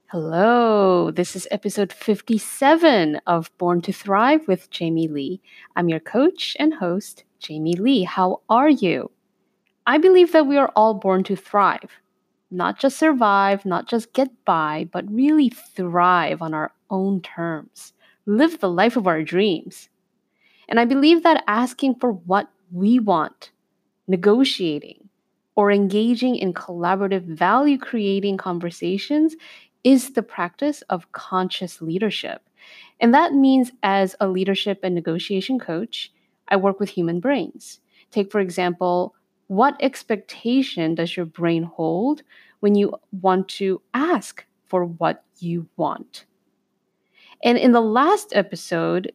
Hello, this is episode 57 of Born to Thrive with Jamie Lee. I'm your coach and host, Jamie Lee. How are you? I believe that we are all born to thrive. Not just survive, not just get by, but really thrive on our own terms. Live the life of our dreams. And I believe that asking for what we want, negotiating, or engaging in collaborative value creating conversations is the practice of conscious leadership. And that means, as a leadership and negotiation coach, I work with human brains. Take, for example, what expectation does your brain hold when you want to ask for what you want? And in the last episode,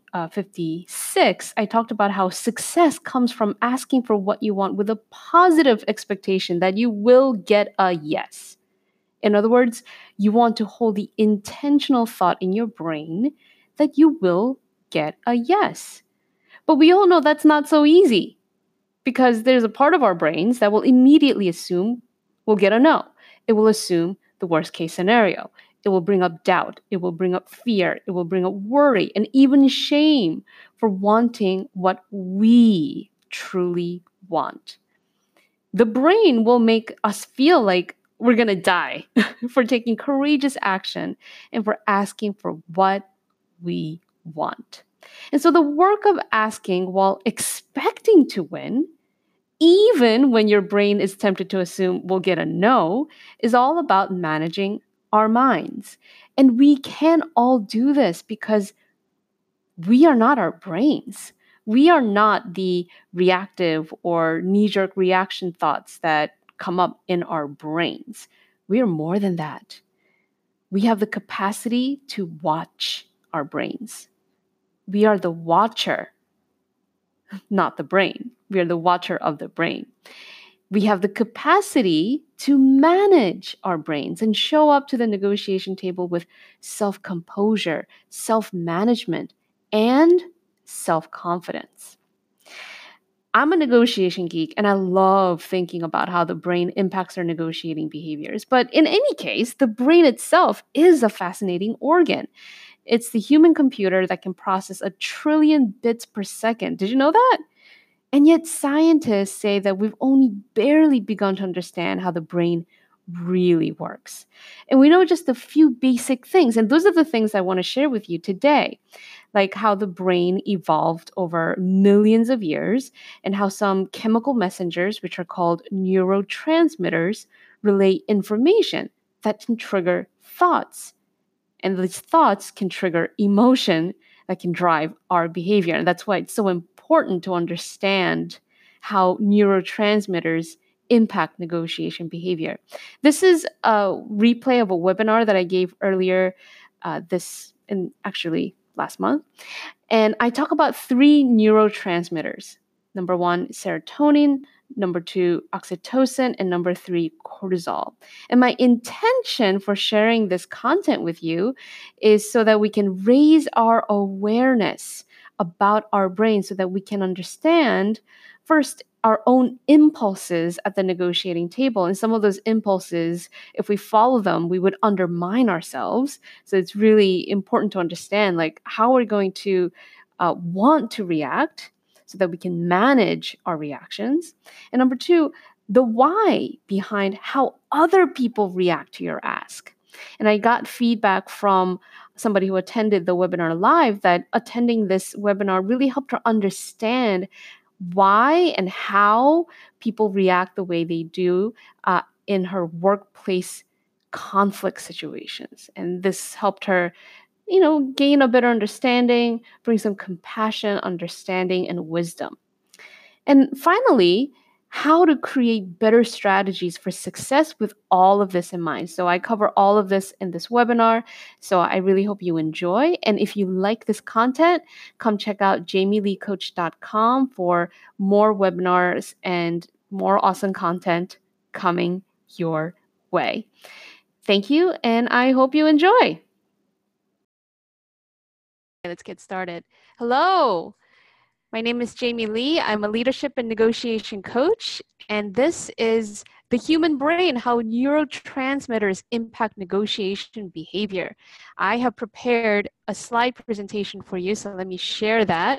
56, I talked about how success comes from asking for what you want with a positive expectation that you will get a yes. In other words, you want to hold the intentional thought in your brain that you will get a yes. But we all know that's not so easy because there's a part of our brains that will immediately assume we'll get a no. It will assume the worst case scenario. It will bring up doubt. It will bring up fear. It will bring up worry and even shame for wanting what we truly want. The brain will make us feel like we're going to die for taking courageous action and for asking for what we want. And so the work of asking while expecting to win, even when your brain is tempted to assume we'll get a no, is all about managing our minds. And we can all do this because we are not our brains. We are not the reactive or knee jerk reaction thoughts that come up in our brains. We are more than that. We have the capacity to watch our brains. We are the watcher, not the brain. We are the watcher of the brain. We have the capacity to manage our brains and show up to the negotiation table with self-composure, self-management, and self-confidence. I'm a negotiation geek and I love thinking about how the brain impacts our negotiating behaviors. But in any case, the brain itself is a fascinating organ. It's the human computer that can process 1 trillion bits per second. Did you know that? And yet scientists say that we've only barely begun to understand how the brain really works. And we know just a few basic things. And those are the things I want to share with you today, like how the brain evolved over millions of years and how some chemical messengers, which are called neurotransmitters, relay information that can trigger thoughts. And these thoughts can trigger emotion that can drive our behavior. And that's why it's so important to understand how neurotransmitters impact negotiation behavior. This is a replay of a webinar that I gave earlier last month. And I talk about 3 neurotransmitters. Number 1, serotonin. Number 2, oxytocin. And number 3, cortisol. And my intention for sharing this content with you is so that we can raise our awareness about our brain so that we can understand, first, our own impulses at the negotiating table. And some of those impulses, if we follow them, we would undermine ourselves. So it's really important to understand, like, how we're going to want to react so that we can manage our reactions. And number 2, the why behind how other people react to your ask. And I got feedback from somebody who attended the webinar live that attending this webinar really helped her understand why and how people react the way they do in her workplace conflict situations. And this helped her, gain a better understanding, bring some compassion, understanding, and wisdom. And finally, how to create better strategies for success with all of this in mind. So I cover all of this in this webinar. So I really hope you enjoy. And if you like this content, come check out jamieleecoach.com for more webinars and more awesome content coming your way. Thank you, and I hope you enjoy. Let's get started. Hello. My name is Jamie Lee. I'm a leadership and negotiation coach, and this is the human brain, how neurotransmitters impact negotiation behavior. I have prepared a slide presentation for you, so let me share that.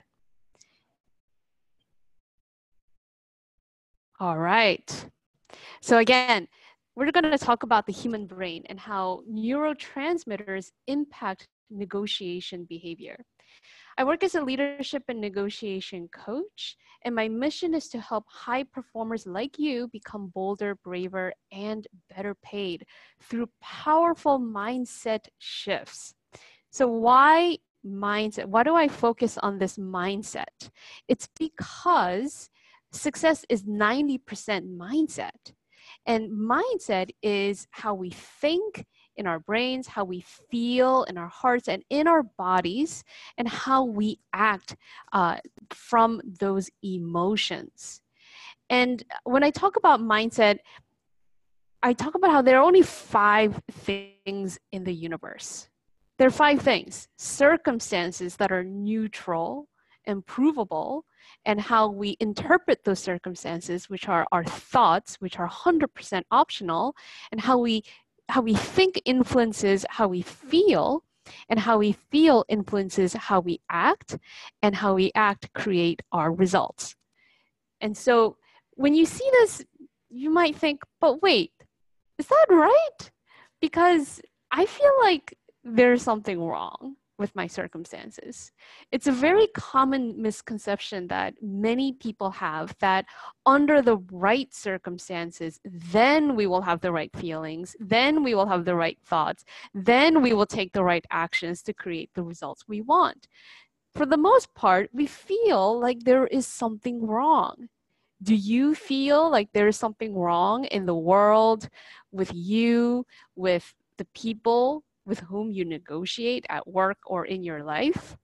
All right. So again, we're going to talk about the human brain and how neurotransmitters impact negotiation behavior. I work as a leadership and negotiation coach, and my mission is to help high performers like you become bolder, braver, and better paid through powerful mindset shifts. So why mindset? Why do I focus on this mindset? It's because success is 90% mindset. And mindset is how we think in our brains, how we feel in our hearts and in our bodies, and how we act from those emotions. And when I talk about mindset, I talk about how there are only 5 things in the universe. There are 5 things: circumstances that are neutral and provable, and how we interpret those circumstances, which are our thoughts, which are 100% optional, and how we think influences how we feel, and how we feel influences how we act, and how we act create our results. And so when you see this, you might think, but wait, is that right? Because I feel like there's something wrong with my circumstances. It's a very common misconception that many people have, that under the right circumstances, then we will have the right feelings, then we will have the right thoughts, then we will take the right actions to create the results we want. For the most part, we feel like there is something wrong. Do you feel like there is something wrong in the world, with you, with the people with whom you negotiate at work or in your life?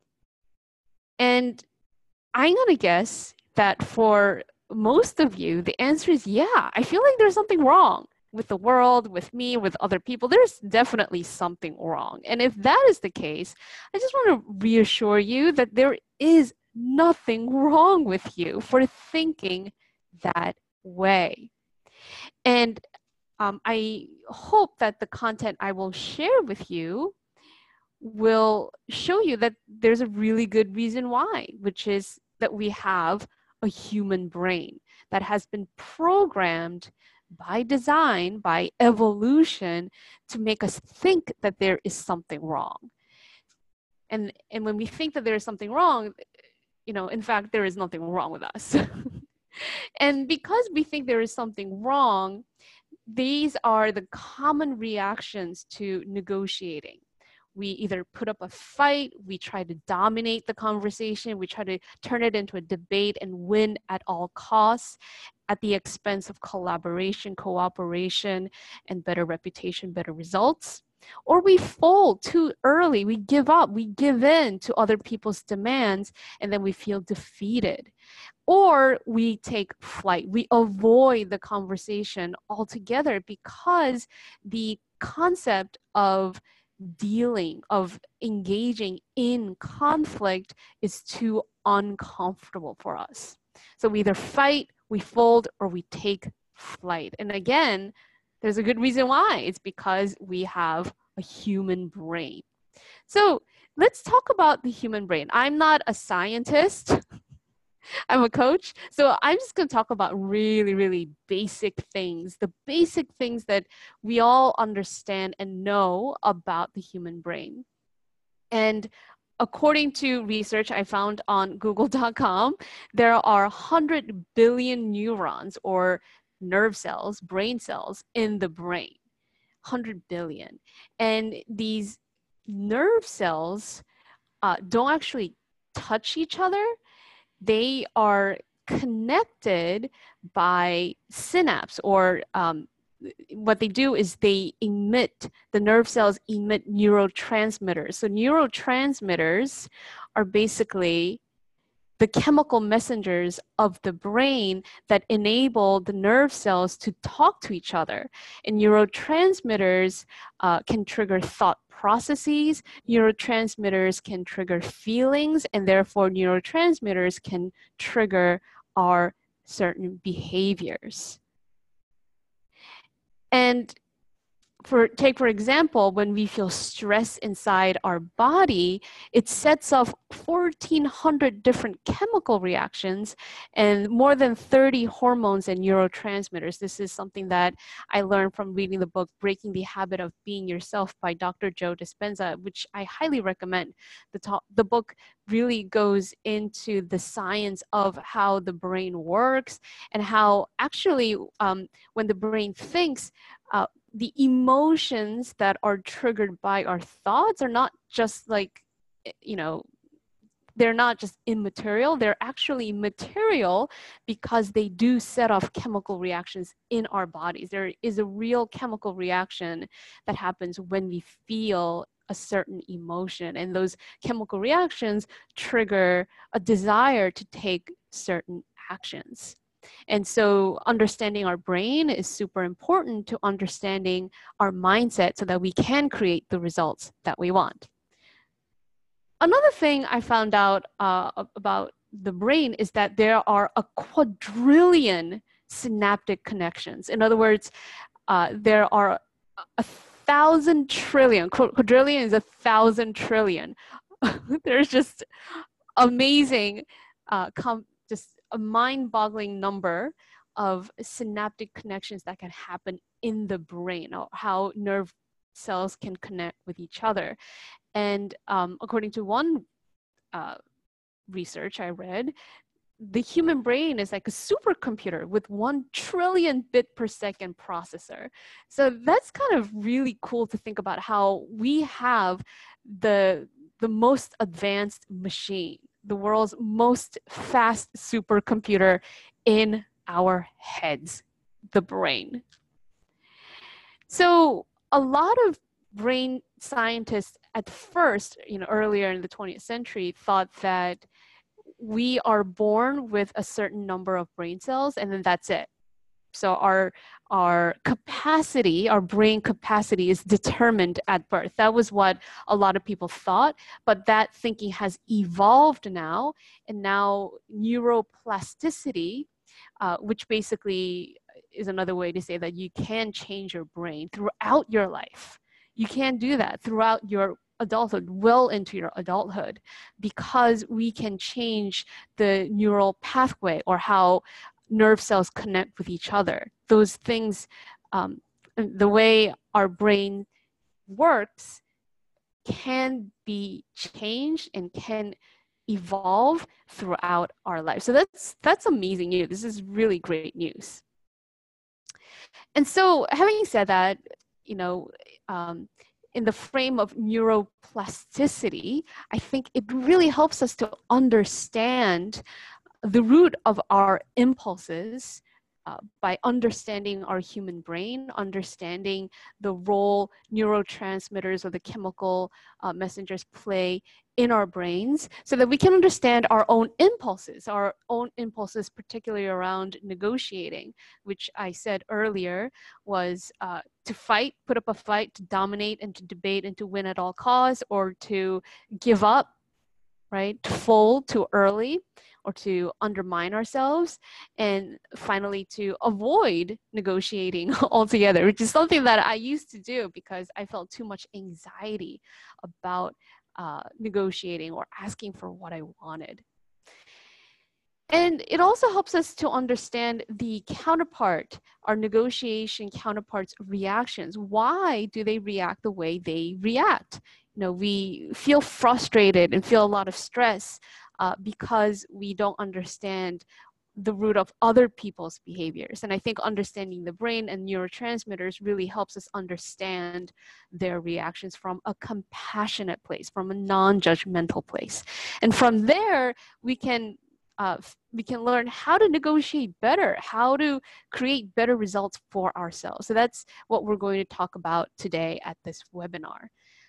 And I'm going to guess that for most of you, the answer is yeah, I feel like there's something wrong with the world, with me, with other people. There's definitely something wrong. And if that is the case, I just want to reassure you that there is nothing wrong with you for thinking that way. And I hope that the content I will share with you will show you that there's a really good reason why, which is that we have a human brain that has been programmed by design, by evolution, to make us think that there is something wrong. And when we think that there is something wrong, in fact, there is nothing wrong with us. And because we think there is something wrong, these are the common reactions to negotiating. We either put up a fight, we try to dominate the conversation, we try to turn it into a debate and win at all costs, at the expense of collaboration, cooperation, and better reputation, better results. Or we fold too early, we give up, we give in to other people's demands, and then we feel defeated. Or we take flight, we avoid the conversation altogether because the concept of dealing, of engaging in conflict is too uncomfortable for us. So we either fight, we fold, or we take flight. And again, there's a good reason why. It's because we have a human brain. So let's talk about the human brain. I'm not a scientist. I'm a coach. So I'm just going to talk about really, really basic things, the basic things that we all understand and know about the human brain. And according to research I found on google.com, there are 100 billion neurons or nerve cells, brain cells in the brain. 100 billion. And these nerve cells don't actually touch each other. They are connected by synapse, or what they do is the nerve cells emit neurotransmitters. So neurotransmitters are basically the chemical messengers of the brain that enable the nerve cells to talk to each other. And neurotransmitters can trigger thought processes, neurotransmitters can trigger feelings, and therefore neurotransmitters can trigger our certain behaviors. And for example, when we feel stress inside our body, it sets off 1,400 different chemical reactions and more than 30 hormones and neurotransmitters. This is something that I learned from reading the book Breaking the Habit of Being Yourself by Dr. Joe Dispenza, which I highly recommend. The book really goes into the science of how the brain works and how actually when the brain thinks, the emotions that are triggered by our thoughts are not just like, they're not just immaterial, they're actually material because they do set off chemical reactions in our bodies. There is a real chemical reaction that happens when we feel a certain emotion, and those chemical reactions trigger a desire to take certain actions. And so understanding our brain is super important to understanding our mindset so that we can create the results that we want. Another thing I found out about the brain is that there are a quadrillion synaptic connections. In other words, there are 1,000 trillion, quadrillion is 1,000 trillion. There's just amazing, just a mind-boggling number of synaptic connections that can happen in the brain, or how nerve cells can connect with each other. And according to one research I read, the human brain is like a supercomputer with 1 trillion bit per second processor. So that's kind of really cool to think about, how we have the most advanced machine, the world's most fast supercomputer in our heads, the brain. So a lot of brain scientists at first, earlier in the 20th century, thought that we are born with a certain number of brain cells and then that's it. So our capacity, our brain capacity is determined at birth. That was what a lot of people thought, but that thinking has evolved now, and now neuroplasticity, which basically is another way to say that you can change your brain throughout your life. You can do that throughout your adulthood, well into your adulthood, because we can change the neural pathway or how nerve cells connect with each other. Those things, the way our brain works can be changed and can evolve throughout our life. So that's amazing news. This is really great news. And so having said that, in the frame of neuroplasticity, I think it really helps us to understand the root of our impulses by understanding our human brain, understanding the role neurotransmitters or the chemical messengers play in our brains, so that we can understand our own impulses, particularly around negotiating, which I said earlier was to fight, put up a fight, to dominate and to debate and to win at all costs, or to give up, right? To fold too early, or to undermine ourselves, and finally to avoid negotiating altogether, which is something that I used to do because I felt too much anxiety about negotiating or asking for what I wanted. And it also helps us to understand the counterpart, our negotiation counterparts' reactions. Why do they react the way they react? We feel frustrated and feel a lot of stress because we don't understand the root of other people's behaviors. And I think understanding the brain and neurotransmitters really helps us understand their reactions from a compassionate place, from a non-judgmental place. And from there, we can learn how to negotiate better, how to create better results for ourselves. So that's what we're going to talk about today at this webinar.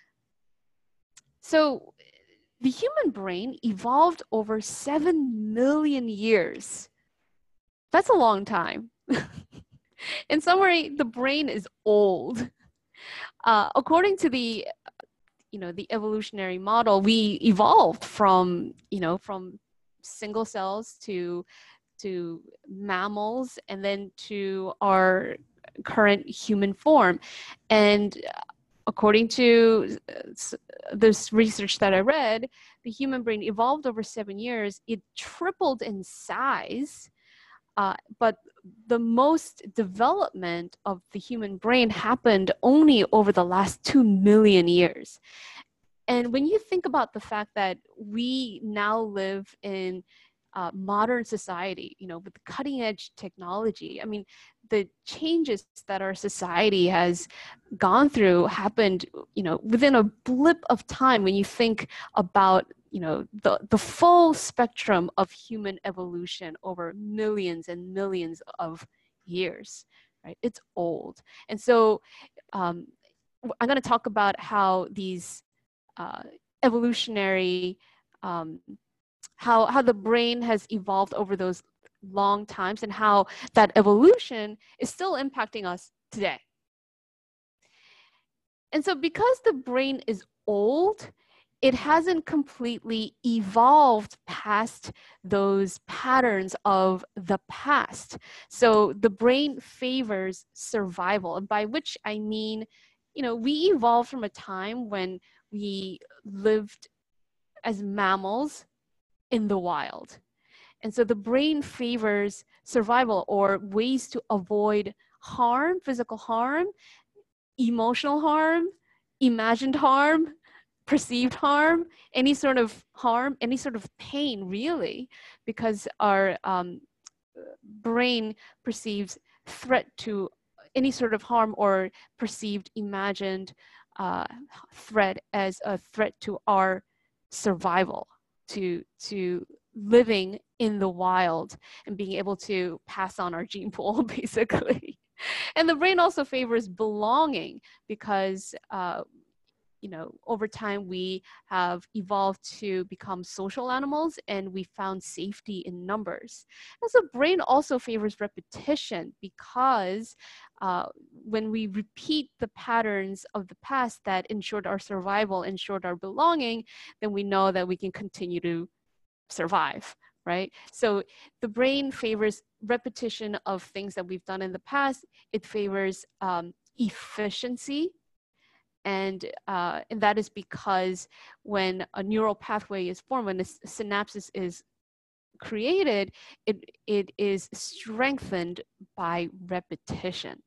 So the human brain evolved over 7 million years. That's a long time. In summary, the brain is old. According to the evolutionary model, we evolved from single cells to mammals, and then to our current human form. And according to this research that I read, the human brain evolved over 7 years. It tripled in size, but the most development of the human brain happened only over the last 2 million years. And when you think about the fact that we now live in modern society, with cutting edge technology, I mean, the changes that our society has gone through happened, within a blip of time. When you think about, the full spectrum of human evolution over millions and millions of years, right? It's old. And so I'm going to talk about how these evolutionary, how the brain has evolved over those long times, and how that evolution is still impacting us today. And so because the brain is old, it hasn't completely evolved past those patterns of the past. So the brain favors survival, and by which I mean, we evolved from a time when we lived as mammals in the wild. And so the brain favors survival, or ways to avoid harm, physical harm, emotional harm, imagined harm, perceived harm, any sort of harm, any sort of pain, really, because our brain perceives threat to any sort of harm or perceived imagined threat as a threat to our survival, to living in the wild and being able to pass on our gene pool, basically. And the brain also favors belonging because over time we have evolved to become social animals, and we found safety in numbers. And so brain also favors repetition because when we repeat the patterns of the past that ensured our survival, ensured our belonging, then we know that we can continue to survive, right? So the brain favors repetition of things that we've done in the past. It favors efficiency. And that is because when a neural pathway is formed, when a synapse is created, it is strengthened by repetition.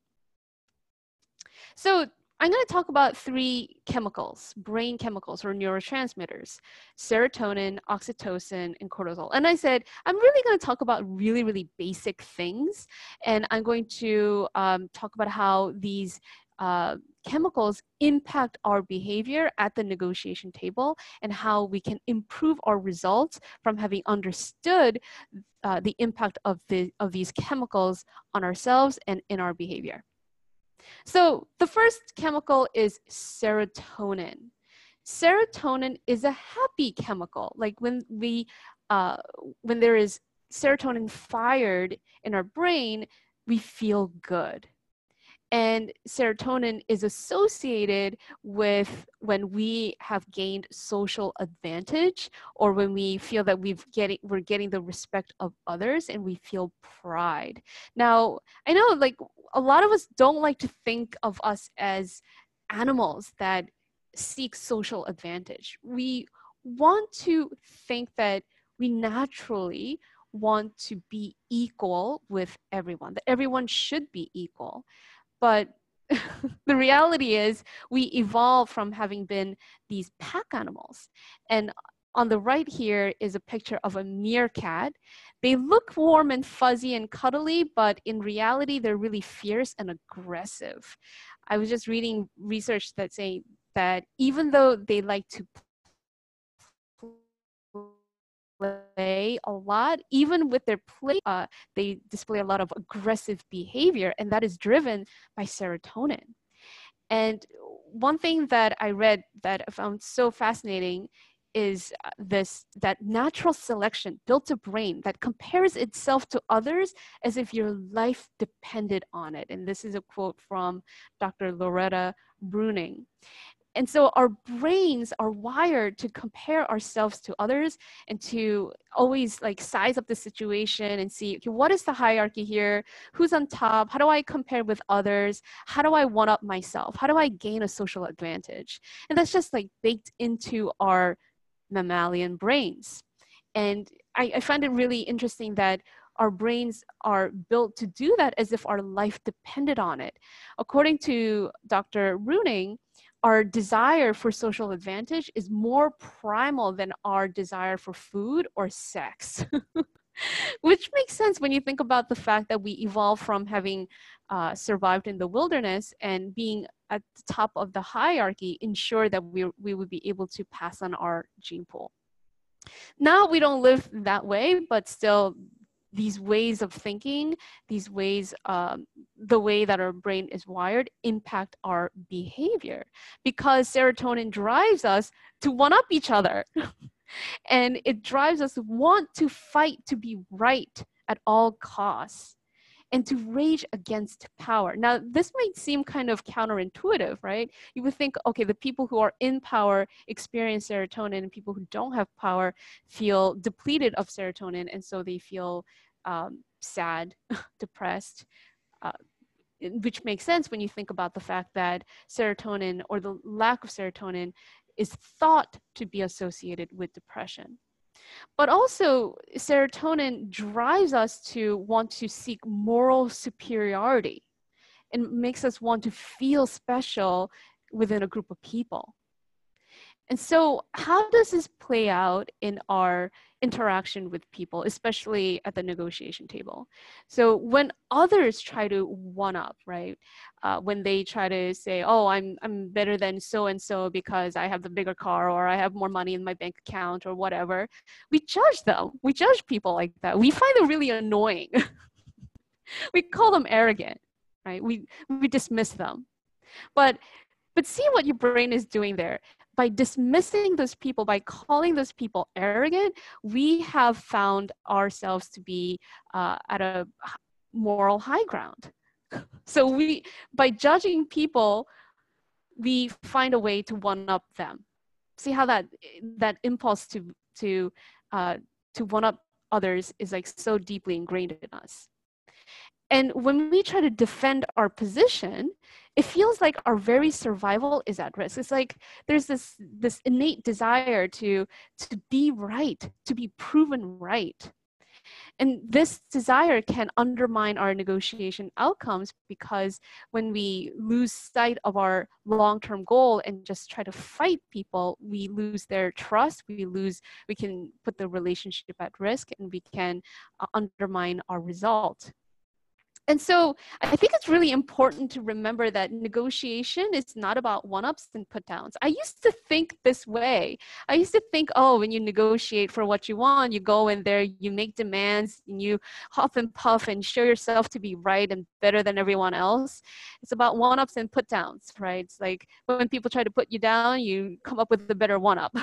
So I'm going to talk about 3 chemicals, brain chemicals or neurotransmitters: serotonin, oxytocin, and cortisol. And I said, I'm really going to talk about really, really basic things. And I'm going to talk about how these chemicals impact our behavior at the negotiation table, and how we can improve our results from having understood the impact of these chemicals on ourselves and in our behavior. So the first chemical is serotonin. Serotonin is a happy chemical. Like when there is serotonin fired in our brain, we feel good. And serotonin is associated with when we have gained social advantage, or when we feel that we're getting the respect of others, and we feel pride. Now, I know like a lot of us don't like to think of us as animals that seek social advantage. We want to think that we naturally want to be equal with everyone, that everyone should be equal. But the reality is we evolved from having been these pack animals. And on the right here is a picture of a meerkat. They look warm and fuzzy and cuddly, but in reality, they're really fierce and aggressive. I was just reading research that say that even though they like to play a lot, even with their play, they display a lot of aggressive behavior, and that is driven by serotonin. And one thing that I read that I found so fascinating is that natural selection built a brain that compares itself to others as if your life depended on it. And this is a quote from Dr. Loretta Breuning. And so our brains are wired to compare ourselves to others and to always like size up the situation and see, okay, what is the hierarchy here? Who's on top? How do I compare with others? How do I one up myself? How do I gain a social advantage? And that's just like baked into our mammalian brains. And I find it really interesting that our brains are built to do that as if our life depended on it. According to Dr. Runing, our desire for social advantage is more primal than our desire for food or sex. Which makes sense when you think about the fact that we evolved from having survived in the wilderness, and being at the top of the hierarchy ensure that we would be able to pass on our gene pool. Now we don't live that way, but still these ways of thinking, these ways, the way that our brain is wired impact our behavior, because serotonin drives us to one up each other. And it drives us to want to fight to be right at all costs and to rage against power. Now, this might seem kind of counterintuitive, right? You would think, okay, the people who are in power experience serotonin, and people who don't have power feel depleted of serotonin, and so they feel sad, depressed, which makes sense when you think about the fact that serotonin, or the lack of serotonin, is thought to be associated with depression. But also, serotonin drives us to want to seek moral superiority and makes us want to feel special within a group of people. And so how does this play out in our interaction with people, especially at the negotiation table? So when others try to one up, right? When they try to say, oh, I'm better than so-and-so because I have the bigger car, or I have more money in my bank account, or whatever, we judge them. We judge people like that. We find them really annoying. We call them arrogant, right? We dismiss them. But see what your brain is doing there. By dismissing those people, by calling those people arrogant, we have found ourselves to be at a moral high ground. So by judging people, we find a way to one up them. See how that impulse to one up others is like so deeply ingrained in us. And when we try to defend our position, it feels like our very survival is at risk. It's like there's this innate desire to be right, to be proven right. And this desire can undermine our negotiation outcomes, because when we lose sight of our long-term goal and just try to fight people, we lose their trust, we can put the relationship at risk, and we can undermine our result. And so I think it's really important to remember that negotiation is not about one-ups and put-downs. I used to think this way. I used to think, oh, when you negotiate for what you want, you go in there, you make demands, and you huff and puff and show yourself to be right and better than everyone else. It's about one-ups and put-downs, right? It's like when people try to put you down, you come up with a better one-up.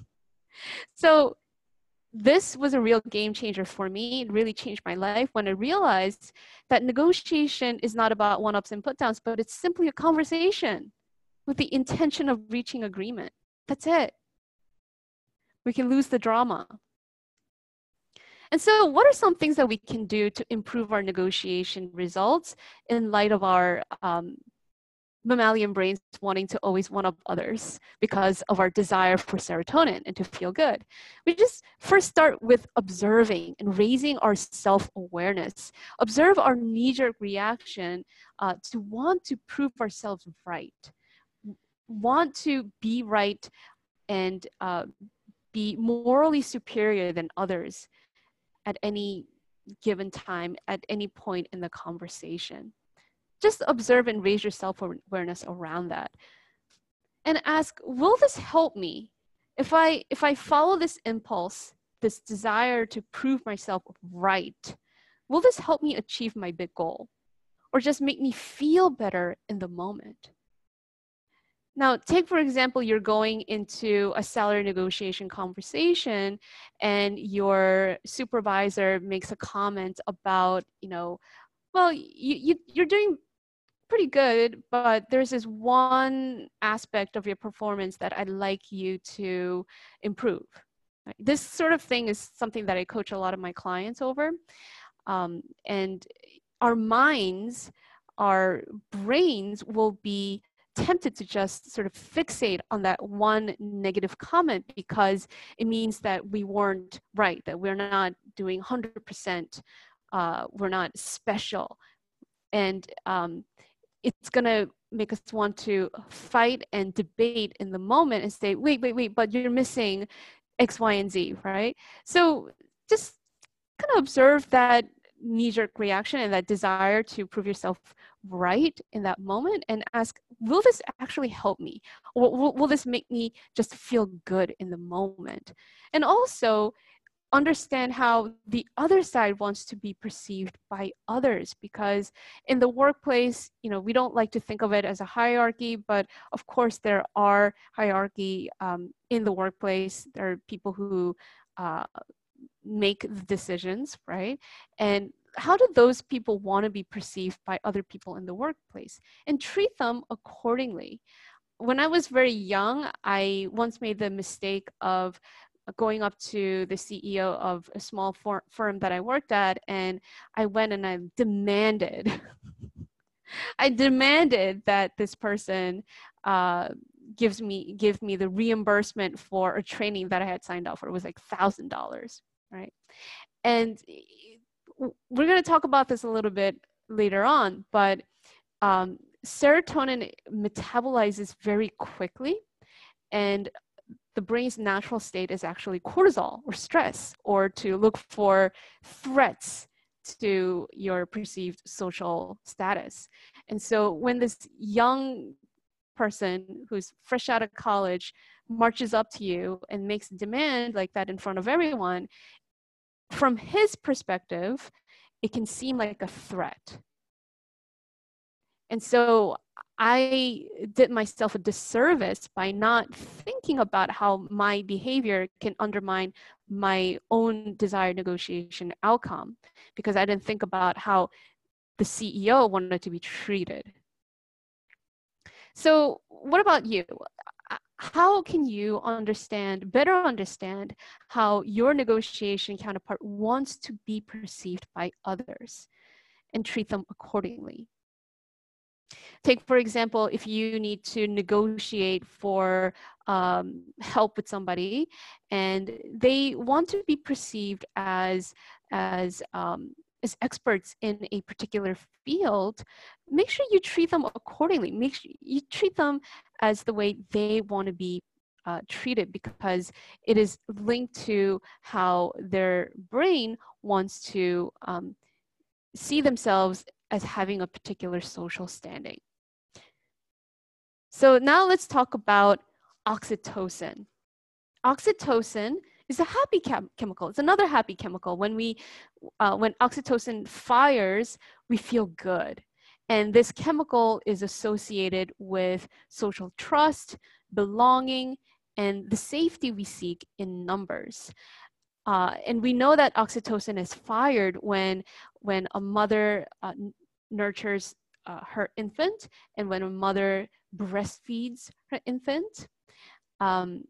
So this was a real game changer for me. It really changed my life when I realized that negotiation is not about one-ups and put-downs, but it's simply a conversation with the intention of reaching agreement. That's it. We can lose the drama. And so what are some things that we can do to improve our negotiation results in light of our mammalian brains wanting to always one up others because of our desire for serotonin and to feel good? We just first start with observing and raising our self-awareness. Observe our knee-jerk reaction to want to prove ourselves right, want to be right, and be morally superior than others at any given time, at any point in the conversation. Just observe and raise your self-awareness around that. And ask, will this help me? If I follow this impulse, this desire to prove myself right, will this help me achieve my big goal? Or just make me feel better in the moment? Now, take, for example, you're going into a salary negotiation conversation and your supervisor makes a comment about, well, you're doing pretty good, but there's this one aspect of your performance that I'd like you to improve. Right? This sort of thing is something that I coach a lot of my clients over. And our minds, our brains will be tempted to just sort of fixate on that one negative comment because it means that we weren't right, that we're not doing 100%, we're not special. And it's going to make us want to fight and debate in the moment and say, wait, but you're missing X, Y, and Z, right? So just kind of observe that knee-jerk reaction and that desire to prove yourself right in that moment and ask, will this actually help me? Or will this make me just feel good in the moment? And also understand how the other side wants to be perceived by others, because in the workplace, we don't like to think of it as a hierarchy, but of course there are hierarchy in the workplace. There are people who make the decisions, right? And how do those people want to be perceived by other people in the workplace, and treat them accordingly. When I was very young, I once made the mistake of going up to the CEO of a small firm that I worked at, and I went and I demanded I demanded that this person give me the reimbursement for a training that I had signed up for. It was like $1,000, right? And we're going to talk about this a little bit later on, but serotonin metabolizes very quickly, and the brain's natural state is actually cortisol or stress, or to look for threats to your perceived social status. And so when this young person who's fresh out of college marches up to you and makes a demand like that in front of everyone, from his perspective, it can seem like a threat. And so I did myself a disservice by not thinking about how my behavior can undermine my own desired negotiation outcome, because I didn't think about how the CEO wanted to be treated. So what about you? How can you better understand how your negotiation counterpart wants to be perceived by others and treat them accordingly? Take, for example, if you need to negotiate for help with somebody and they want to be perceived as experts in a particular field, make sure you treat them accordingly. Make sure you treat them as the way they want to be treated, because it is linked to how their brain wants to see themselves as having a particular social standing. So now let's talk about oxytocin. Oxytocin is a happy chemical. It's another happy chemical. When oxytocin fires, we feel good. And this chemical is associated with social trust, belonging, and the safety we seek in numbers. And we know that oxytocin is fired when a mother nurtures her infant, and when a mother breastfeeds her infant. I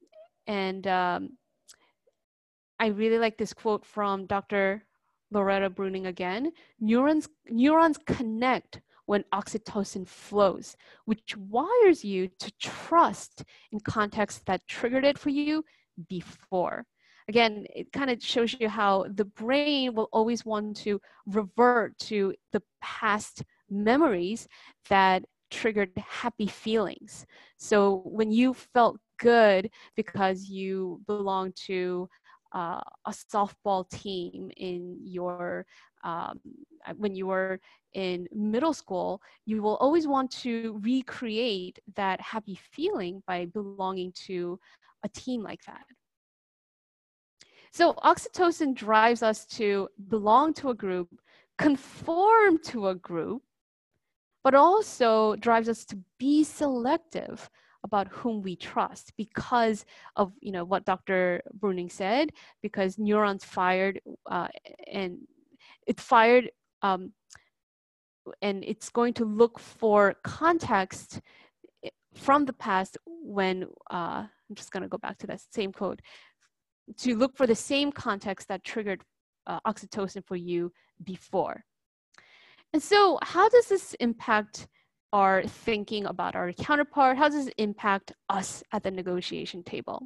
really like this quote from Dr. Loretta Bruning again. Neurons connect when oxytocin flows, which wires you to trust in contexts that triggered it for you before. Again, it kind of shows you how the brain will always want to revert to the past memories that triggered happy feelings. So when you felt good because you belonged to a softball team in your when you were in middle school, you will always want to recreate that happy feeling by belonging to a team like that. So oxytocin drives us to belong to a group, conform to a group, but also drives us to be selective about whom we trust, because of what Dr. Bruning said, because neurons fired and it fired and it's going to look for context from the past when, I'm just going to go back to that same quote, to look for the same context that triggered oxytocin for you before. And so how does this impact our thinking about our counterpart? How does it impact us at the negotiation table?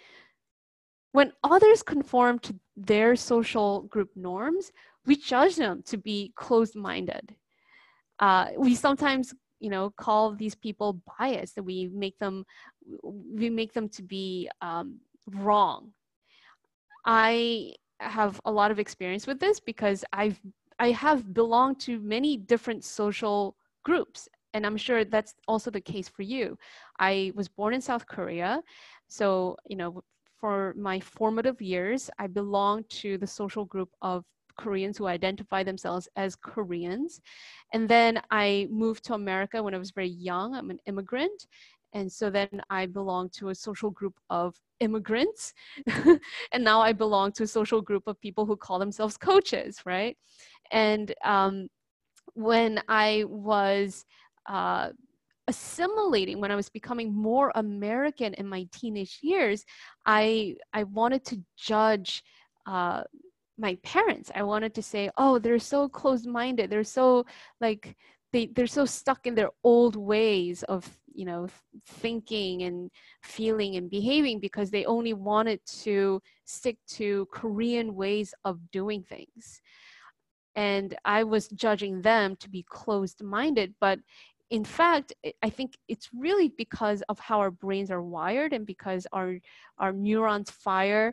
When others conform to their social group norms, we judge them to be closed-minded. We sometimes, call these people biased, and we make them to be wrong. I have a lot of experience with this because I have belonged to many different social groups, and I'm sure that's also the case for you. I was born in South Korea, so for my formative years, I belonged to the social group of Koreans who identify themselves as Koreans. And then I moved to America when I was very young. I'm an immigrant. And so then I belong to a social group of immigrants. And now I belong to a social group of people who call themselves coaches, right? And when I was assimilating, when I was becoming more American in my teenage years, I wanted to judge my parents. I wanted to say, oh, they're so closed-minded. They're so like, they're so stuck in their old ways of, thinking and feeling and behaving because they only wanted to stick to Korean ways of doing things. And I was judging them to be closed-minded, but in fact, I think it's really because of how our brains are wired and because our neurons fire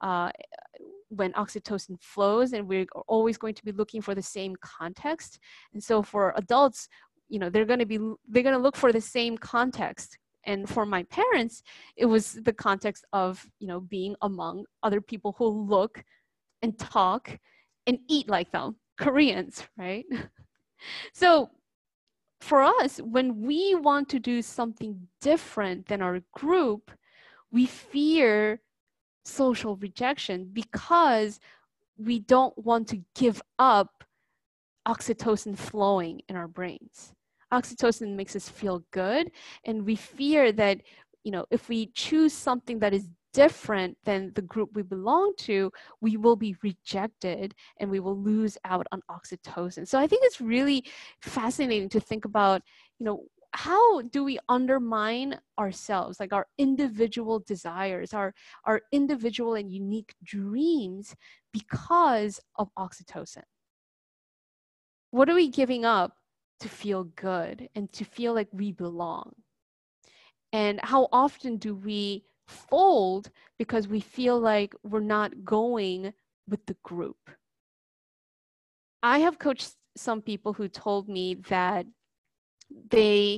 when oxytocin flows, and we're always going to be looking for the same context. And so for adults, they're going to look for the same context. And for my parents, it was the context of, being among other people who look and talk and eat like them, Koreans, right? So for us, when we want to do something different than our group, we fear social rejection because we don't want to give up oxytocin flowing in our brains. Oxytocin makes us feel good, and we fear that, if we choose something that is different than the group we belong to, we will be rejected and we will lose out on oxytocin. So I think it's really fascinating to think about, how do we undermine ourselves, like our individual desires, our individual and unique dreams because of oxytocin? What are we giving up to feel good and to feel like we belong? And how often do we fold because we feel like we're not going with the group? I have coached some people who told me that they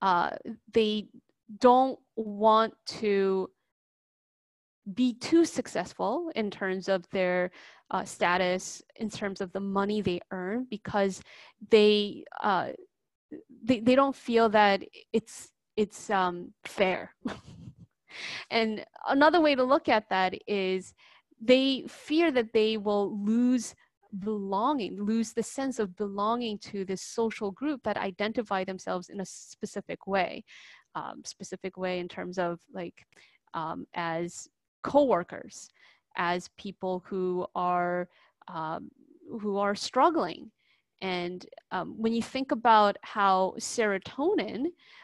don't want to be too successful in terms of their status, in terms of the money they earn, because they don't feel that it's fair. And another way to look at that is they fear that they will lose belonging, lose the sense of belonging to this social group that identify themselves in a specific way in terms of like as coworkers, as people who are struggling. And when you think about how serotonin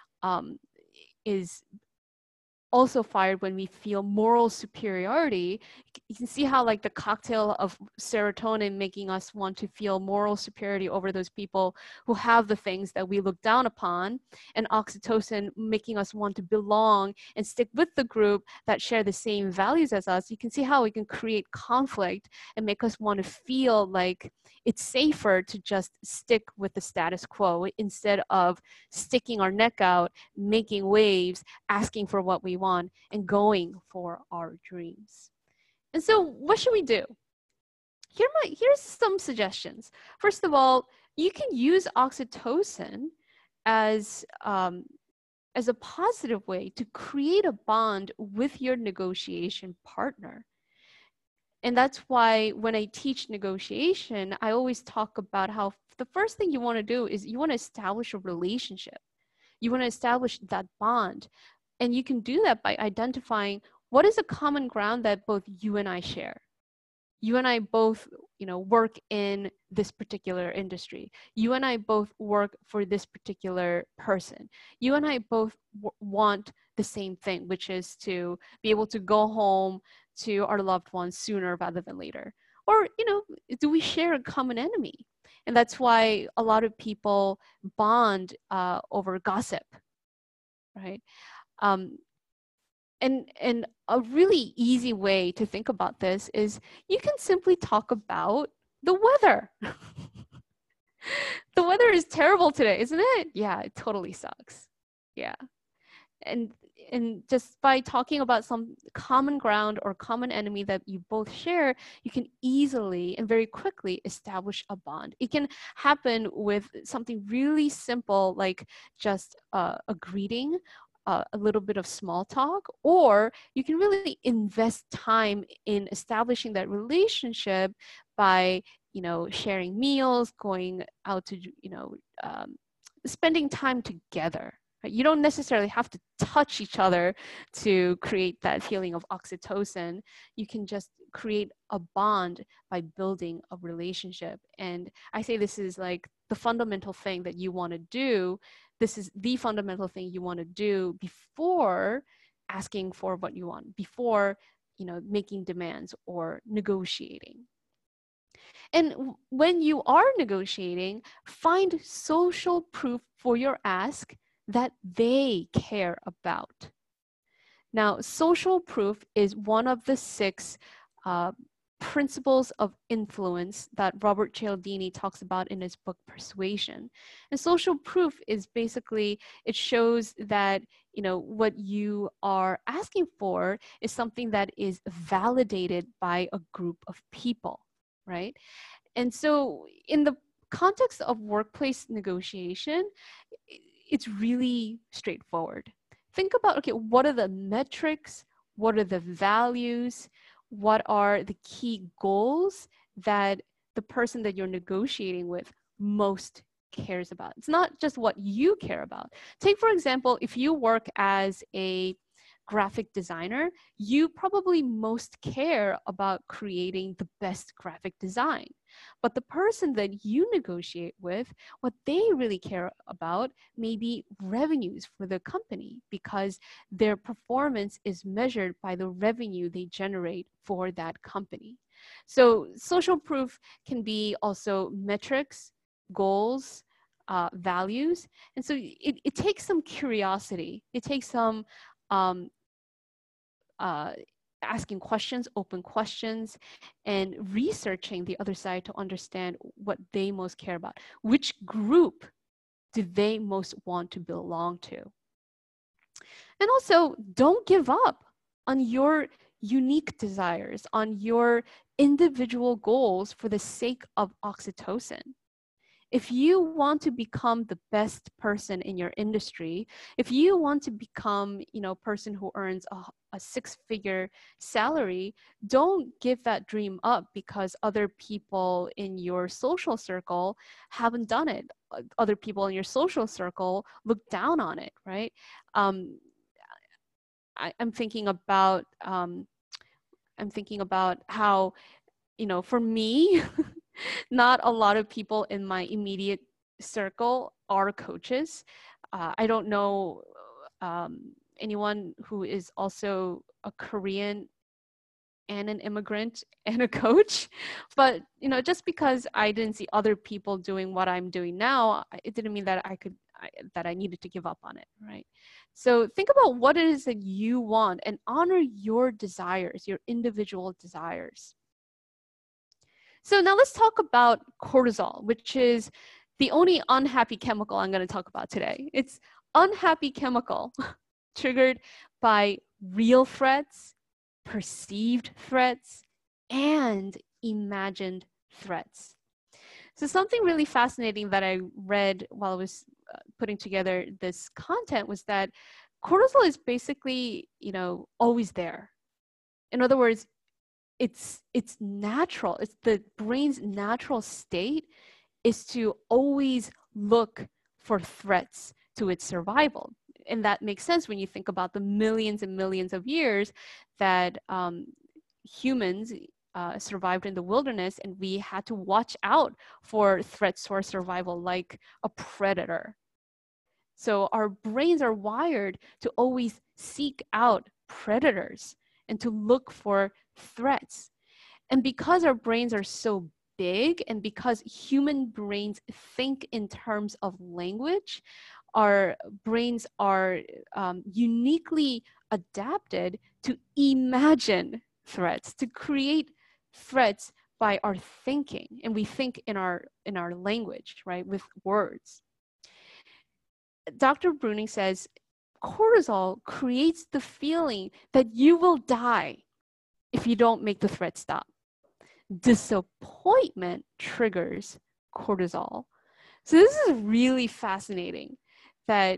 is also fired when we feel moral superiority, you can see how like the cocktail of serotonin making us want to feel moral superiority over those people who have the things that we look down upon, and oxytocin making us want to belong and stick with the group that share the same values as us. You can see how we can create conflict and make us want to feel like it's safer to just stick with the status quo instead of sticking our neck out, making waves, asking for what we want, and going for our dreams. And so what should we do? Here's some suggestions. First of all, you can use oxytocin as a positive way to create a bond with your negotiation partner. And that's why when I teach negotiation, I always talk about how the first thing you want to do is you want to establish a relationship. You want to establish that bond. And you can do that by identifying what is a common ground that both you and I share. You and I both, work in this particular industry. You and I both work for this particular person. You and I both want the same thing, which is to be able to go home to our loved ones sooner rather than later. Or, do we share a common enemy? And that's why a lot of people bond over gossip, right? Um, and a really easy way to think about this is you can simply talk about the weather. The weather is terrible today, isn't it? Yeah, it totally sucks. Yeah. And just by talking about some common ground or common enemy that you both share, you can easily and very quickly establish a bond. It can happen with something really simple like just a greeting, a little bit of small talk, or you can really invest time in establishing that relationship by sharing meals, going out to spending time together. You don't necessarily have to touch each other to create that feeling of oxytocin. You can just create a bond by building a relationship. And I say this is like the fundamental thing that you want to do. This is the fundamental thing you want to do before asking for what you want, before making demands or negotiating. And when you are negotiating, find social proof for your ask that they care about. Now, social proof is one of the 6 principles of influence that Robert Cialdini talks about in his book Persuasion. And social proof is basically, it shows that what you are asking for is something that is validated by a group of people, right? And so in the context of workplace negotiation, it's really straightforward. Think about, okay, what are the metrics? What are the values? What are the key goals that the person that you're negotiating with most cares about? It's not just what you care about. Take, for example, if you work as a graphic designer, you probably most care about creating the best graphic design. But the person that you negotiate with, what they really care about may be revenues for the company, because their performance is measured by the revenue they generate for that company. So social proof can be also metrics, goals, values. And so it takes some curiosity. It takes some asking questions, open questions, and researching the other side to understand what they most care about. Which group do they most want to belong to? And also, don't give up on your unique desires, on your individual goals for the sake of oxytocin. If you want to become the best person in your industry, if you want to become, a person who earns a 6-figure salary, don't give that dream up because other people in your social circle haven't done it. Other people in your social circle look down on it, right? I'm thinking about how, for me, not a lot of people in my immediate circle are coaches. I don't know anyone who is also a Korean and an immigrant and a coach. But, just because I didn't see other people doing what I'm doing now, it didn't mean that that I needed to give up on it, right? So think about what it is that you want and honor your desires, your individual desires. So now let's talk about cortisol, which is the only unhappy chemical I'm going to talk about today. It's unhappy chemical triggered by real threats, perceived threats, and imagined threats. So something really fascinating that I read while I was putting together this content was that cortisol is basically, always there. In other words, it's natural. It's the brain's natural state is to always look for threats to its survival. And that makes sense when you think about the millions and millions of years that humans survived in the wilderness, and we had to watch out for threats to our survival like a predator. So our brains are wired to always seek out predators and to look for threats. And because our brains are so big, and because human brains think in terms of language, our brains are uniquely adapted to imagine threats, to create threats by our thinking. And we think in our language, right, with words. Dr. Bruning says cortisol creates the feeling that you will die if you don't make the threat stop. Disappointment triggers cortisol. So this is really fascinating that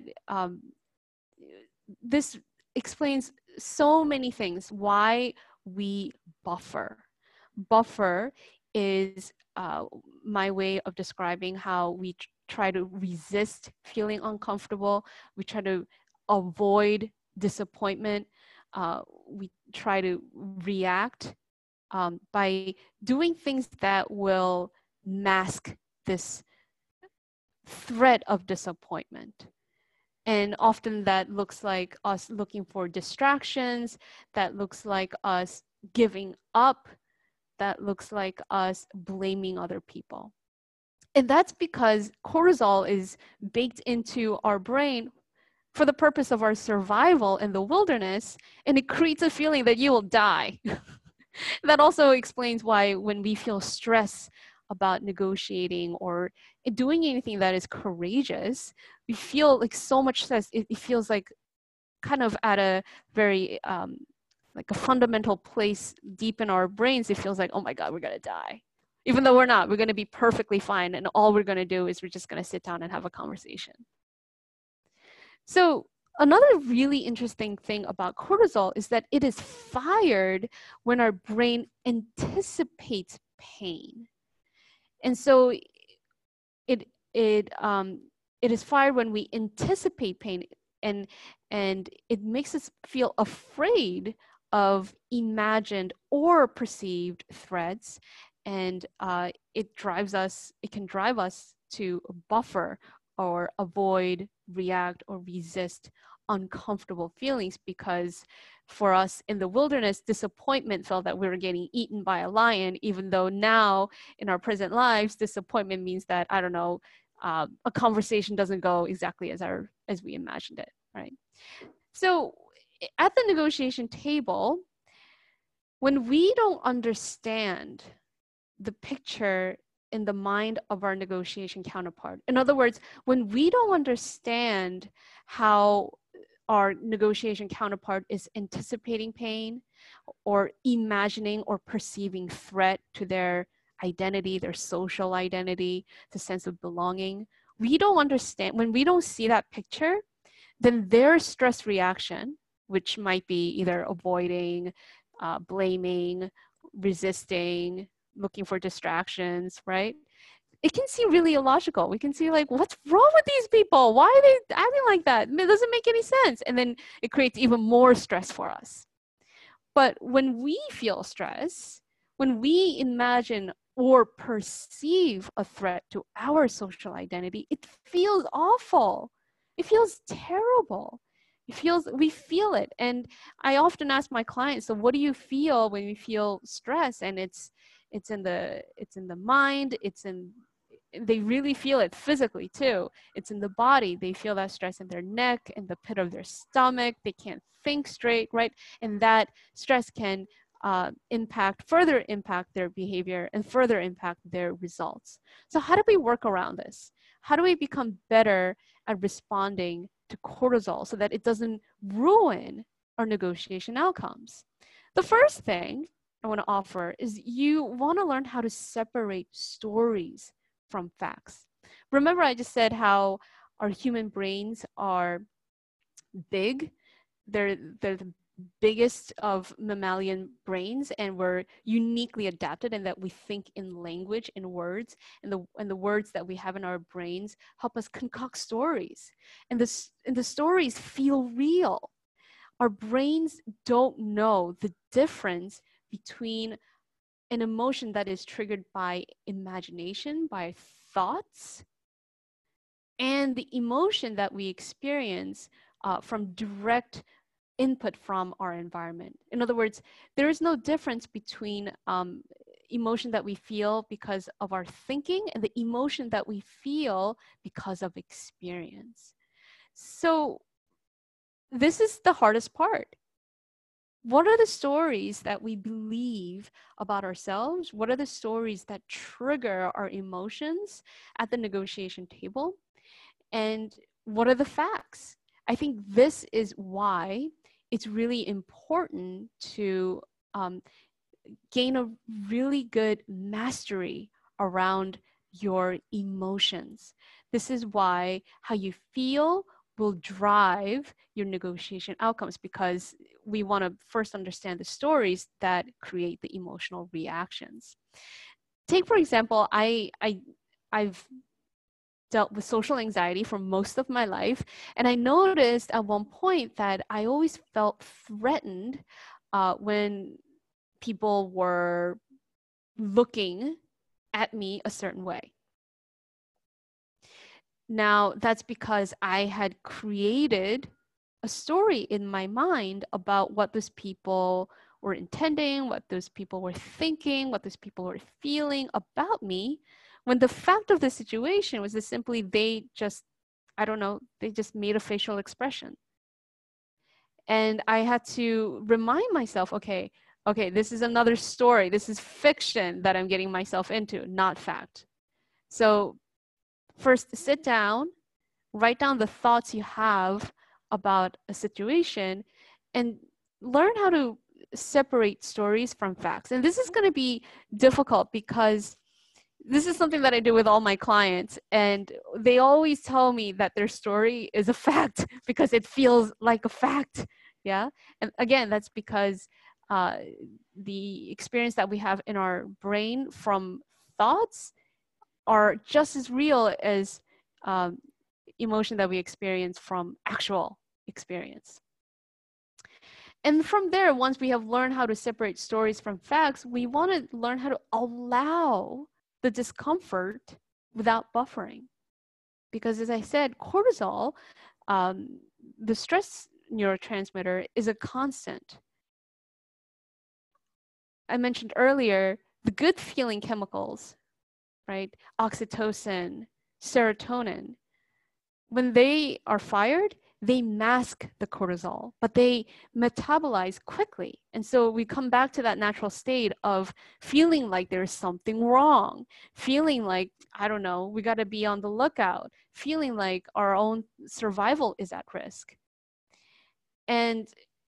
this explains so many things why we buffer. Buffer is my way of describing how we try to resist feeling uncomfortable. We try to avoid disappointment. We try to react by doing things that will mask this threat of disappointment. And often that looks like us looking for distractions, that looks like us giving up, that looks like us blaming other people. And that's because cortisol is baked into our brain for the purpose of our survival in the wilderness, and it creates a feeling that you will die. That also explains why when we feel stress about negotiating or doing anything that is courageous, we feel like so much stress. It feels like kind of at a very like a fundamental place deep in our brains. It feels like, oh my God, we're gonna die. Even though we're not, we're gonna be perfectly fine. And all we're gonna do is we're just gonna sit down and have a conversation. So another really interesting thing about cortisol is that it is fired when our brain anticipates pain. And so it is fired when we anticipate pain, and it makes us feel afraid of imagined or perceived threats, and it can drive us to buffer or avoid, react, or resist uncomfortable feelings, because for us in the wilderness, disappointment felt that we were getting eaten by a lion, even though now in our present lives, disappointment means that, I don't know, a conversation doesn't go exactly as we imagined it, right? So at the negotiation table, when we don't understand the picture in the mind of our negotiation counterpart, in other words, when we don't understand how our negotiation counterpart is anticipating pain or imagining or perceiving threat to their identity, their social identity, the sense of belonging, we don't understand, when we don't see that picture, then their stress reaction, which might be either avoiding, blaming, resisting, looking for distractions, right? It can seem really illogical. We can see like, what's wrong with these people? Why are they acting like that? It doesn't make any sense. And then it creates even more stress for us. But when we feel stress, when we imagine or perceive a threat to our social identity, it feels awful. It feels terrible. We feel it. And I often ask my clients, so what do you feel when you feel stress? And it's in the mind, they really feel it physically too. It's in the body. They feel that stress in their neck, in the pit of their stomach. They can't think straight, right? And that stress can further impact their behavior and further impact their results. So how do we work around this? How do we become better at responding to cortisol so that it doesn't ruin our negotiation outcomes? The first thing I want to offer is you want to learn how to separate stories from facts. Remember, I just said how our human brains are big. They're the biggest of mammalian brains, and we're uniquely adapted in that we think in language, in words, and the words that we have in our brains help us concoct stories, and the stories feel real. Our brains don't know the difference between an emotion that is triggered by imagination, by thoughts, and the emotion that we experience from direct input from our environment. In other words, there is no difference between emotion that we feel because of our thinking and the emotion that we feel because of experience. So this is the hardest part. What are the stories that we believe about ourselves? What are the stories that trigger our emotions at the negotiation table? And what are the facts? I think this is why it's really important to gain a really good mastery around your emotions. This is why how you feel will drive your negotiation outcomes, because we want to first understand the stories that create the emotional reactions. Take, for example, I've dealt with social anxiety for most of my life, and I noticed at one point that I always felt threatened when people were looking at me a certain way. Now, that's because I had created a story in my mind about what those people were intending, what those people were thinking, what those people were feeling about me, when the fact of the situation was that simply they just, I don't know, they just made a facial expression. And I had to remind myself, okay, this is another story. This is fiction that I'm getting myself into, not fact. So first, sit down, write down the thoughts you have about a situation, and learn how to separate stories from facts. And this is going to be difficult because this is something that I do with all my clients, and they always tell me that their story is a fact because it feels like a fact. Yeah. And again, that's because the experience that we have in our brain from thoughts are just as real as emotion that we experience from actual experience. And from there, once we have learned how to separate stories from facts, we want to learn how to allow the discomfort without buffering. Because as I said, cortisol, the stress neurotransmitter, is a constant. I mentioned earlier the good feeling chemicals, right? Oxytocin, serotonin. When they are fired, they mask the cortisol, but they metabolize quickly. And so we come back to that natural state of feeling like there's something wrong, feeling like, I don't know, we got to be on the lookout, feeling like our own survival is at risk. And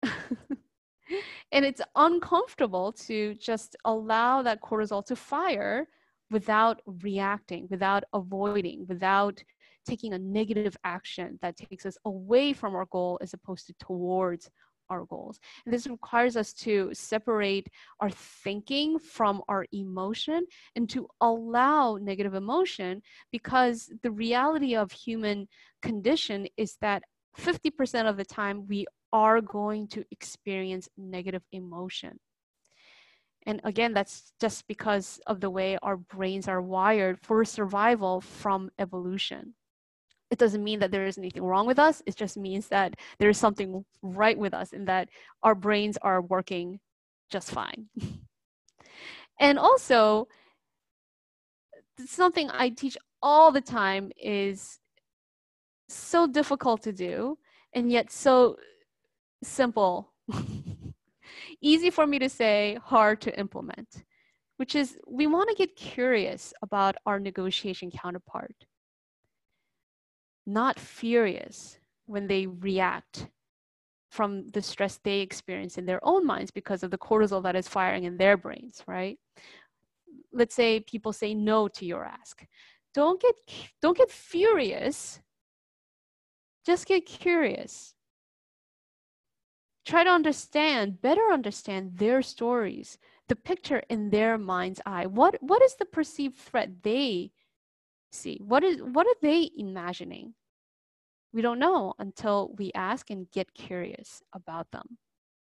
and it's uncomfortable to just allow that cortisol to fire without reacting, without avoiding, without taking a negative action that takes us away from our goal as opposed to towards our goals. And this requires us to separate our thinking from our emotion and to allow negative emotion, because the reality of human condition is that 50% of the time we are going to experience negative emotion. And again, that's just because of the way our brains are wired for survival from evolution. It doesn't mean that there is anything wrong with us. It just means that there is something right with us and that our brains are working just fine. And also, something I teach all the time is so difficult to do and yet so simple. Easy for me to say, hard to implement, which is we want to get curious about our negotiation counterpart, not furious when they react from the stress they experience in their own minds because of the cortisol that is firing in their brains, right? Let's say people say no to your ask. Don't get furious. Just get curious. Try to better understand their stories, the picture in their mind's eye. What is the perceived threat they see? What are they imagining? We don't know until we ask and get curious about them.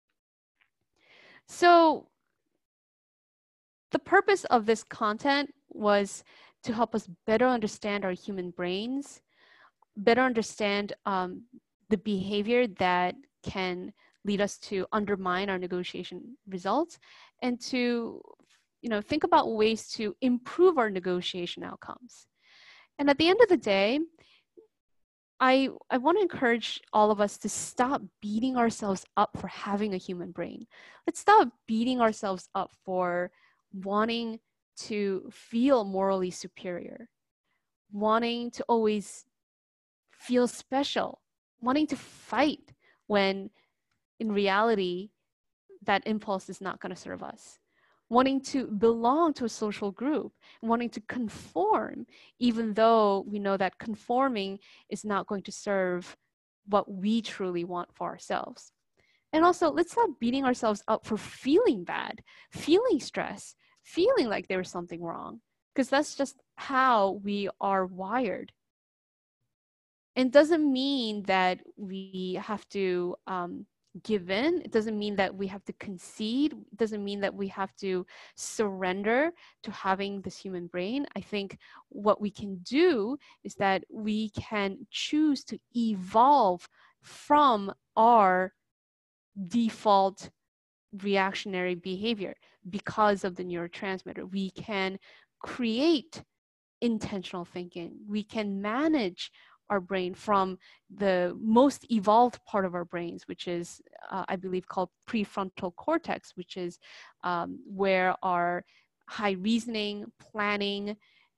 So the purpose of this content was to help us better understand our human brains, better understand the behavior that can lead us to undermine our negotiation results, and to think about ways to improve our negotiation outcomes. And at the end of the day, I want to encourage all of us to stop beating ourselves up for having a human brain. Let's stop beating ourselves up for wanting to feel morally superior, wanting to always feel special, wanting to fight when in reality that impulse is not going to serve us, wanting to belong to a social group, wanting to conform, even though we know that conforming is not going to serve what we truly want for ourselves. And also, let's stop beating ourselves up for feeling bad, feeling stress, feeling like there was something wrong, because that's just how we are wired. And it doesn't mean that we have to give in. It doesn't mean that we have to concede. It doesn't mean that we have to surrender to having this human brain. I think what we can do is that we can choose to evolve from our default reactionary behavior because of the neurotransmitter. We can create intentional thinking. We can manage our brain from the most evolved part of our brains, which is, I believe, called prefrontal cortex, which is where our high reasoning, planning,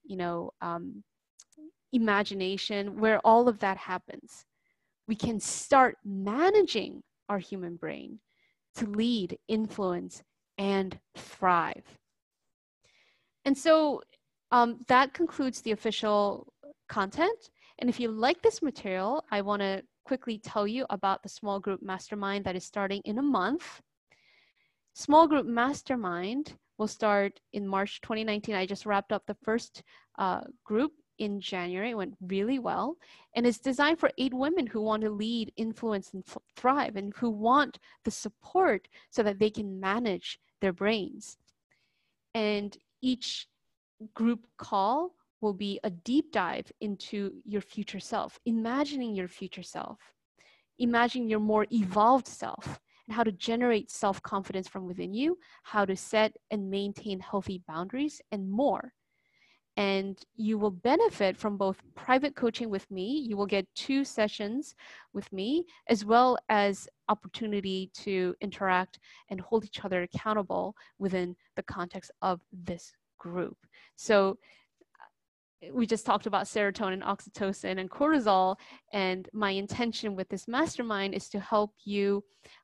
imagination, where all of that happens. We can start managing our human brain to lead, influence, and thrive. And so that concludes the official content. And if you like this material, I want to quickly tell you about the small group mastermind that is starting in a month. Small group mastermind will start in March 2019. I just wrapped up the first group in January. It went really well. And it's designed for 8 women who want to lead, influence, and thrive, and who want the support so that they can manage their brains. And each group call will be a deep dive into your future self, imagining your future self, imagining your more evolved self, and how to generate self-confidence from within you, how to set and maintain healthy boundaries, and more. And you will benefit from both private coaching with me. You will get 2 sessions with me, as well as opportunity to interact and hold each other accountable within the context of this group. So we just talked about serotonin, oxytocin, and cortisol, and my intention with this mastermind is to help you,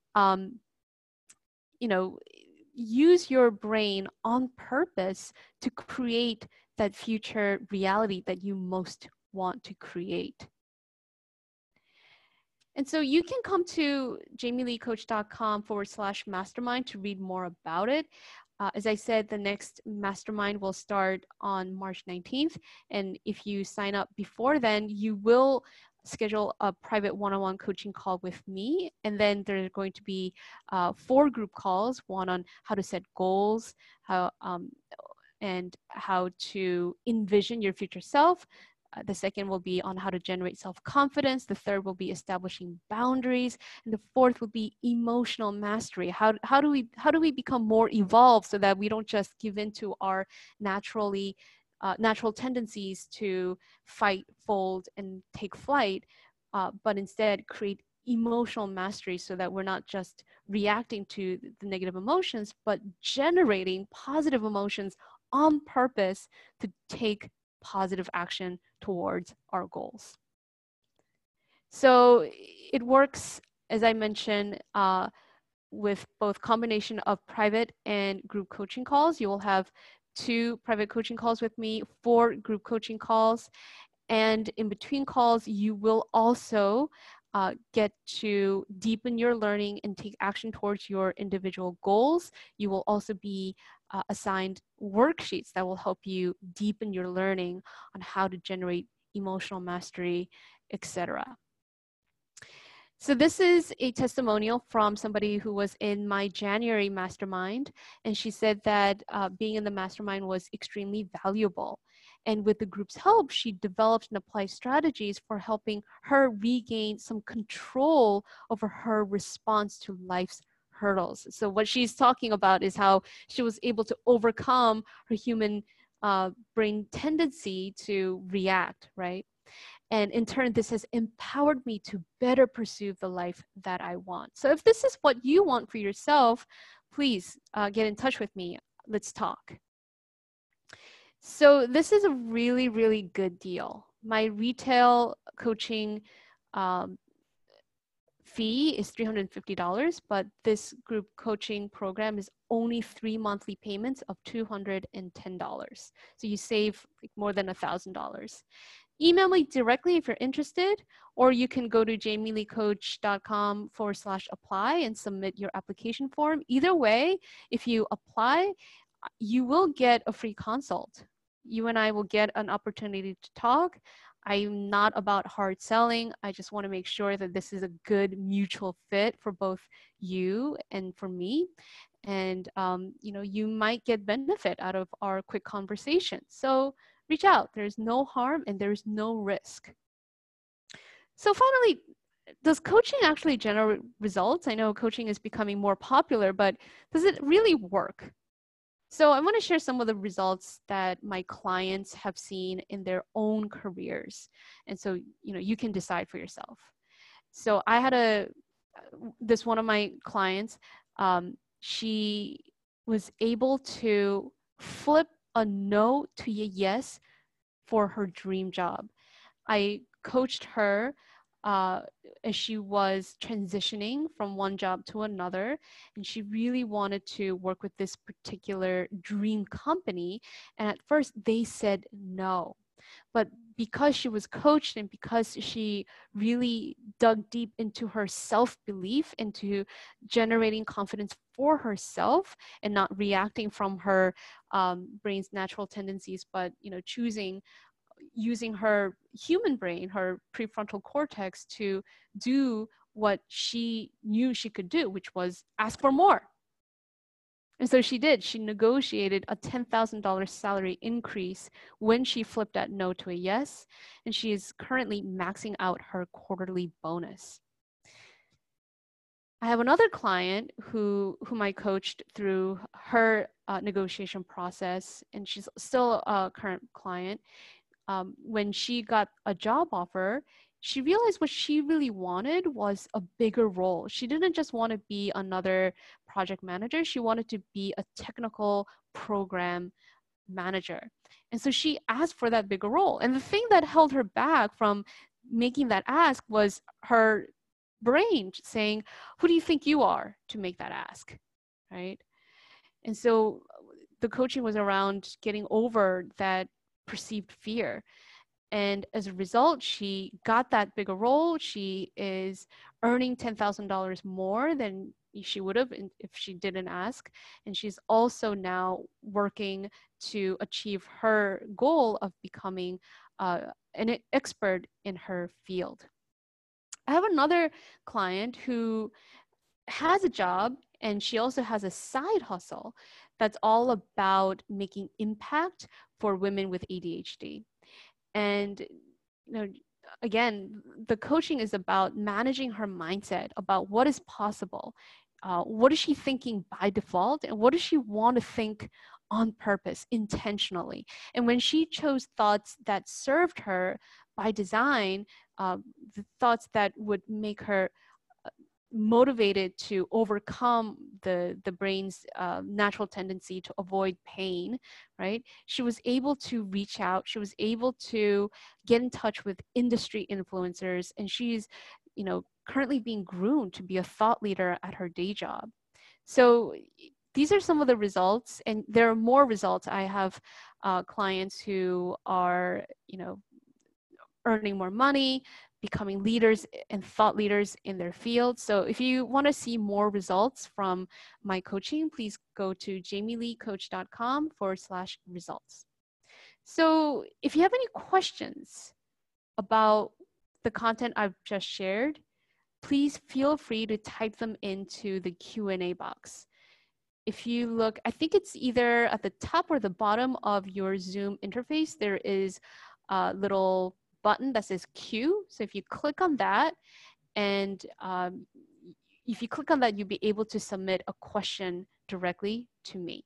use your brain on purpose to create that future reality that you most want to create. And so you can come to jamieleecoach.com/mastermind to read more about it. As I said, the next mastermind will start on March 19th. And if you sign up before then, you will schedule a private one-on-one coaching call with me. And then there are going to be 4 group calls, one on how to set goals, and how to envision your future self. The second will be on how to generate self-confidence. The third will be establishing boundaries. And the fourth will be emotional mastery. How do we become more evolved so that we don't just give into our natural tendencies to fight, fold, and take flight, but instead create emotional mastery so that we're not just reacting to the negative emotions, but generating positive emotions on purpose to take positive action towards our goals. So it works, as I mentioned, with both combination of private and group coaching calls. You will have 2 private coaching calls with me, 4 group coaching calls, and in between calls, you will also get to deepen your learning and take action towards your individual goals. You will also be assigned worksheets that will help you deepen your learning on how to generate emotional mastery, etc. So this is a testimonial from somebody who was in my January mastermind, and she said that being in the mastermind was extremely valuable. And with the group's help, she developed and applied strategies for helping her regain some control over her response to life's hurdles. So what she's talking about is how she was able to overcome her human brain tendency to react, right? And in turn, this has empowered me to better pursue the life that I want. So if this is what you want for yourself, please get in touch with me. Let's talk. So this is a really, really good deal. My retail coaching fee is $350, but this group coaching program is only 3 monthly payments of $210. So you save like more than $1,000. Email me directly if you're interested, or you can go to jamieleecoach.com/apply and submit your application form. Either way, if you apply, you will get a free consult. You and I will get an opportunity to talk. I'm not about hard selling. I just want to make sure that this is a good mutual fit for both you and for me. And you might get benefit out of our quick conversation. So reach out. There's no harm and there's no risk. So finally, does coaching actually generate results? I know coaching is becoming more popular, but does it really work? So I want to share some of the results that my clients have seen in their own careers. And so, you can decide for yourself. So I had this one of my clients, she was able to flip a no to a yes for her dream job. I coached her as she was transitioning from one job to another, and she really wanted to work with this particular dream company. And at first they said no. But because she was coached and because she really dug deep into her self-belief, into generating confidence for herself and not reacting from her brain's natural tendencies, but using her human brain, her prefrontal cortex, to do what she knew she could do, which was ask for more. And so she did. She negotiated a $10,000 salary increase when she flipped that no to a yes. And she is currently maxing out her quarterly bonus. I have another client whom I coached through her negotiation process, and she's still a current client. When she got a job offer, she realized what she really wanted was a bigger role. She didn't just want to be another project manager. She wanted to be a technical program manager. And so she asked for that bigger role. And the thing that held her back from making that ask was her brain saying, who do you think you are to make that ask, right? And so the coaching was around getting over that perceived fear. And as a result, she got that bigger role. She is earning $10,000 more than she would have if she didn't ask. And she's also now working to achieve her goal of becoming an expert in her field. I have another client who has a job, and she also has a side hustle that's all about making impact for women with ADHD. And again, the coaching is about managing her mindset, about what is possible. What is she thinking by default, and what does she want to think on purpose, intentionally? And when she chose thoughts that served her by design, the thoughts that would make her motivated to overcome the brain's natural tendency to avoid pain, right? She was able to reach out. She was able to get in touch with industry influencers, and she's, currently being groomed to be a thought leader at her day job. So these are some of the results, and there are more results. I have clients who are, earning more money, becoming leaders and thought leaders in their field. So if you want to see more results from my coaching, please go to jamieleecoach.com/results. So if you have any questions about the content I've just shared, please feel free to type them into the Q&A box. If you look, I think it's either at the top or the bottom of your Zoom interface, there is a little button that says Q. So if you click on that, and if you click on that, you'll be able to submit a question directly to me.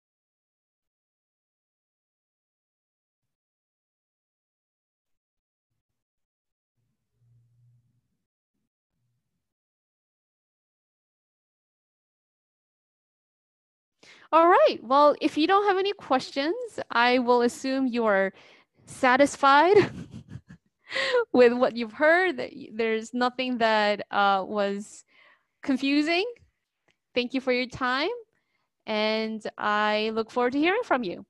All right, well, if you don't have any questions, I will assume you are satisfied with what you've heard. There's nothing that was confusing. Thank you for your time, and I look forward to hearing from you.